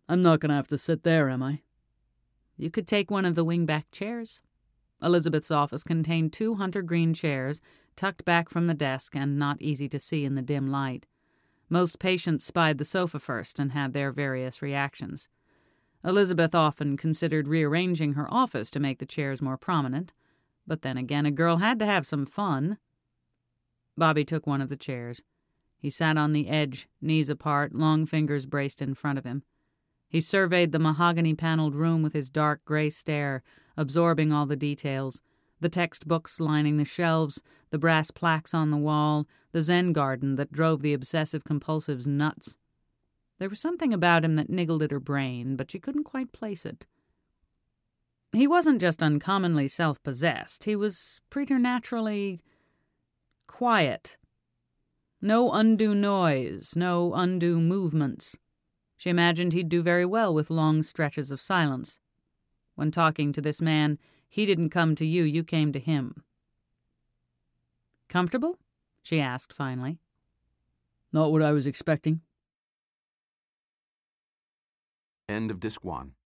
I'm not going to have to sit there, am I? You could take one of the wing-back chairs. Elizabeth's office contained 2 hunter green chairs, tucked back from the desk and not easy to see in the dim light. Most patients spied the sofa first and had their various reactions. Elizabeth often considered rearranging her office to make the chairs more prominent, but then again a girl had to have some fun. Bobby took one of the chairs. He sat on the edge, knees apart, long fingers braced in front of him. He surveyed the mahogany-paneled room with his dark gray stare, absorbing all the details, the textbooks lining the shelves, the brass plaques on the wall, the Zen garden that drove the obsessive-compulsives nuts. There was something about him that niggled at her brain, but she couldn't quite place it. He wasn't just uncommonly self-possessed. He was preternaturally quiet. No undue noise, no undue movements. She imagined he'd do very well with long stretches of silence. When talking to this man, he didn't come to you, you came to him. "Comfortable?" she asked finally. Not what I was expecting. End of Disc 1.